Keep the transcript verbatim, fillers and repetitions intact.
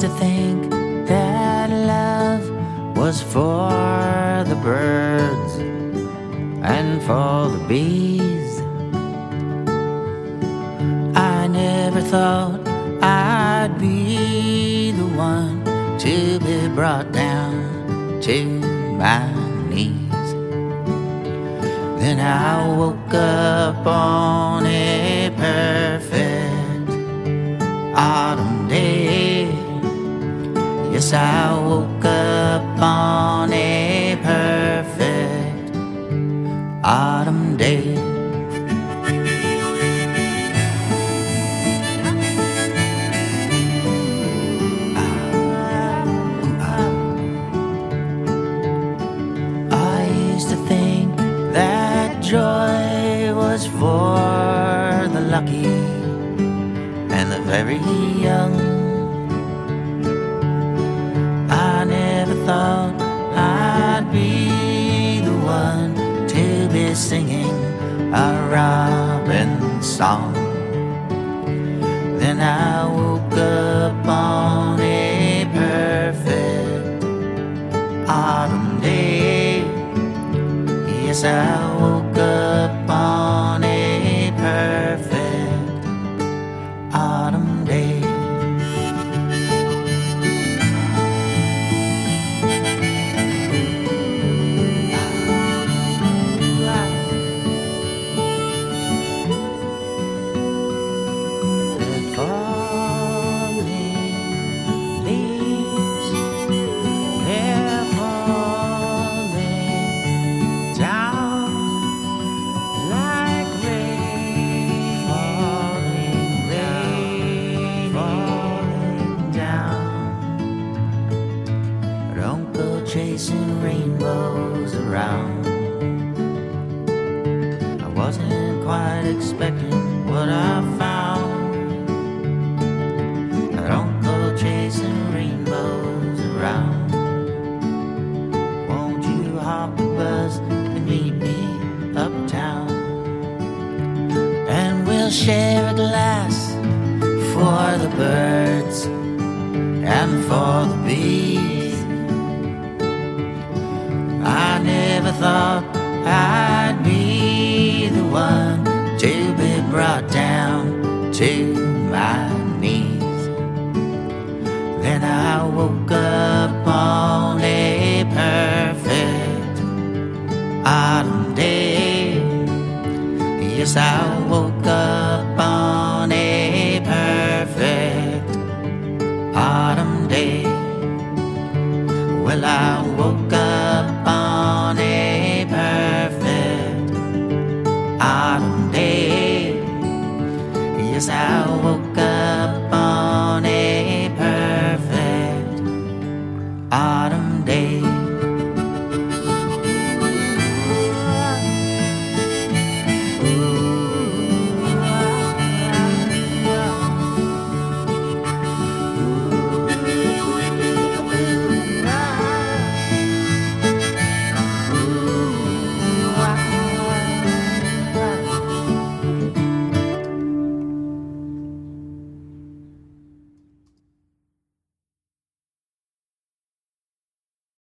to think that love was for the birds and for the bees. I never thought I'd be the one to be brought down to my knees. Then I woke up on a perfect autumn day. Yes, I woke up on a perfect autumn day. I used to think that joy was for the lucky and the very young. I never thought I'd be the one to be singing a robin song. Then I woke up on a perfect autumn day. Yes, I woke up on a perfect autumn day. Don't go chasing rainbows around. I wasn't quite expecting what I found. Don't go chasing rainbows around. Won't you hop the bus and meet me uptown? And we'll share a glass for the birds and for the bees. I never thought I'd be the one to be brought down to my knees. Then I woke up on a perfect autumn day. Yes, I